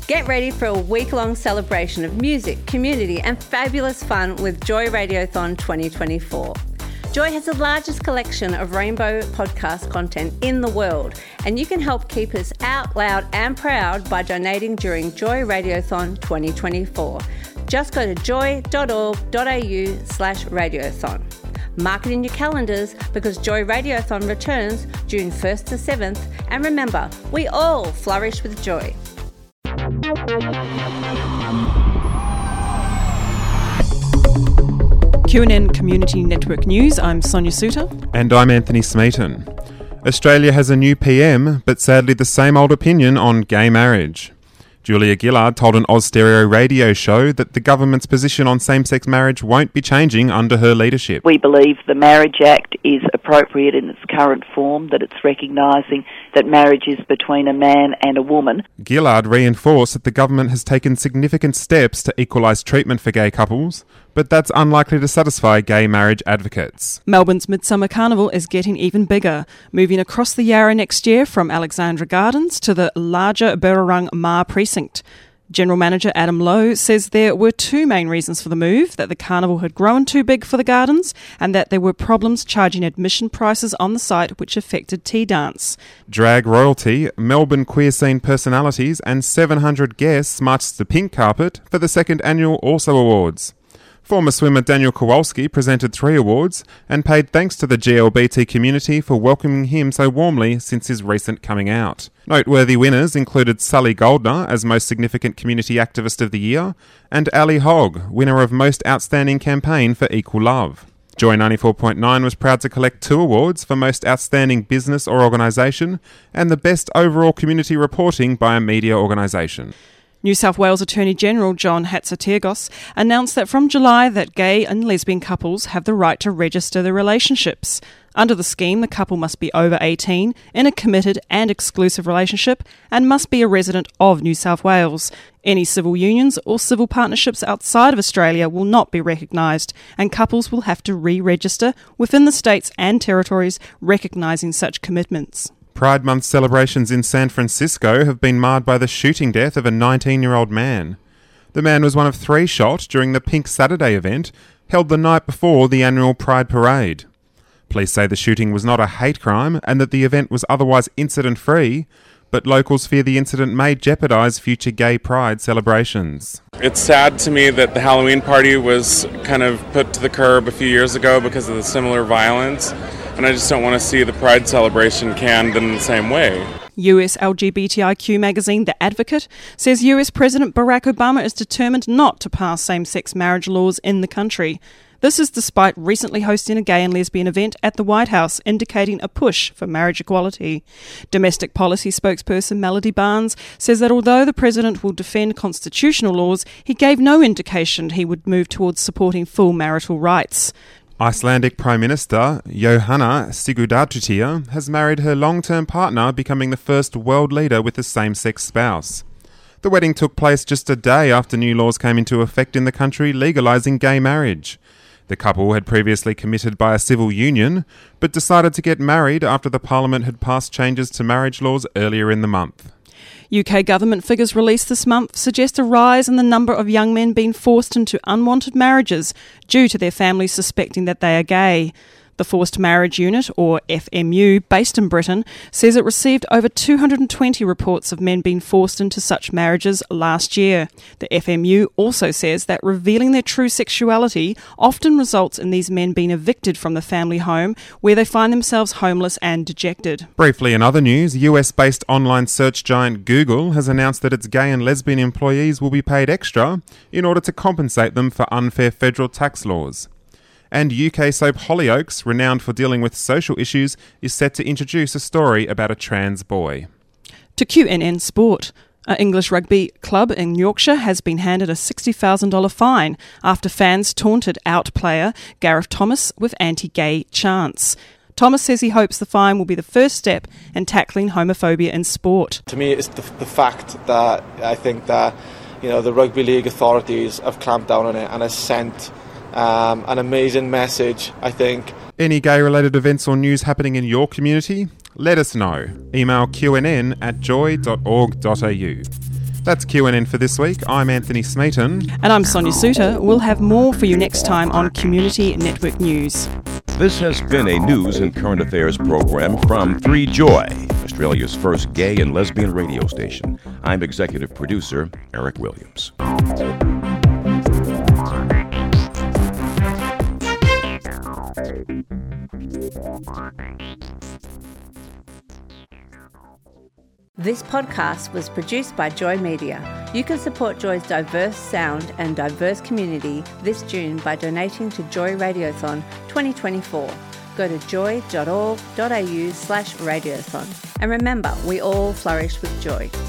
Get ready for a week-long celebration of music, community and fabulous fun with Joy Radiothon 2024. Joy has the largest collection of rainbow podcast content in the world, and you can help keep us out loud and proud by donating during Joy Radiothon 2024. Just go to joy.org.au/radiothon. Mark it in your calendars because Joy Radiothon returns June 1st to 7th, and remember, we all flourish with joy. QNN Community Network News, I'm Sonia Suter. And I'm Anthony Smeaton. Australia has a new PM, but sadly the same old opinion on gay marriage. Julia Gillard told an Oz Stereo radio show that the government's position on same-sex marriage won't be changing under her leadership. We believe the Marriage Act is appropriate in its current form, that it's recognising that marriage is between a man and a woman. Gillard reinforced that the government has taken significant steps to equalise treatment for gay couples, but that's unlikely to satisfy gay marriage advocates. Melbourne's Midsummer Carnival is getting even bigger, moving across the Yarra next year from Alexandra Gardens to the larger Burrarung Ma precinct. General Manager Adam Lowe says there were two main reasons for the move: that the carnival had grown too big for the gardens and that there were problems charging admission prices on the site which affected tea dance. Drag royalty, Melbourne queer scene personalities and 700 guests marched the pink carpet for the second annual Also Awards. Former swimmer Daniel Kowalski presented 3 awards and paid thanks to the GLBT community for welcoming him so warmly since his recent coming out. Noteworthy winners included Sully Goldner as Most Significant Community Activist of the Year and Ali Hogg, winner of Most Outstanding Campaign for Equal Love. Joy 94.9 was proud to collect 2 awards for Most Outstanding Business or Organisation and the Best Overall Community Reporting by a Media Organisation. New South Wales Attorney-General John Hatzigonis announced that from July that gay and lesbian couples have the right to register their relationships. Under the scheme, the couple must be over 18, in a committed and exclusive relationship, and must be a resident of New South Wales. Any civil unions or civil partnerships outside of Australia will not be recognised, and couples will have to re-register within the states and territories recognising such commitments. Pride Month celebrations in San Francisco have been marred by the shooting death of a 19-year-old man. The man was one of 3 shot during the Pink Saturday event held the night before the annual Pride Parade. Police say the shooting was not a hate crime and that the event was otherwise incident-free, but locals fear the incident may jeopardise future gay pride celebrations. It's sad to me that the Halloween party was kind of put to the curb a few years ago because of the similar violence, and I just don't want to see the pride celebration canned in the same way. US LGBTIQ magazine The Advocate says US President Barack Obama is determined not to pass same-sex marriage laws in the country. This is despite recently hosting a gay and lesbian event at the White House, indicating a push for marriage equality. Domestic policy spokesperson Melody Barnes says that although the president will defend constitutional laws, he gave no indication he would move towards supporting full marital rights. Icelandic Prime Minister Jóhanna Sigurdardóttir has married her long-term partner, becoming the first world leader with a same-sex spouse. The wedding took place just a day after new laws came into effect in the country legalising gay marriage. The couple had previously committed by a civil union, but decided to get married after the Parliament had passed changes to marriage laws earlier in the month. UK government figures released this month suggest a rise in the number of young men being forced into unwanted marriages due to their families suspecting that they are gay. The Forced Marriage Unit, or FMU, based in Britain, says it received over 220 reports of men being forced into such marriages last year. The FMU also says that revealing their true sexuality often results in these men being evicted from the family home, where they find themselves homeless and dejected. Briefly in other news, US-based online search giant Google has announced that its gay and lesbian employees will be paid extra in order to compensate them for unfair federal tax laws. And UK soap Hollyoaks, renowned for dealing with social issues, is set to introduce a story about a trans boy. To QNN Sport. An English rugby club in Yorkshire has been handed a $60,000 fine after fans taunted out player Gareth Thomas with anti-gay chants. Thomas says he hopes the fine will be the first step in tackling homophobia in sport. To me, it's the fact that I think that the rugby league authorities have clamped down on it and has sent an amazing message, I think. Any gay-related events or news happening in your community? Let us know. Email qnn@joy.org.au. That's QNN for this week. I'm Anthony Smeaton. And I'm Sonia Suter. We'll have more for you next time on Community Network News. This has been a news and current affairs program from 3Joy, Australia's first gay and lesbian radio station. I'm executive producer Eric Williams. This podcast was produced by Joy Media. You can support Joy's diverse sound and diverse community this June by donating to Joy Radiothon 2024. Go to joy.org.au/radiothon. And remember, we all flourish with joy.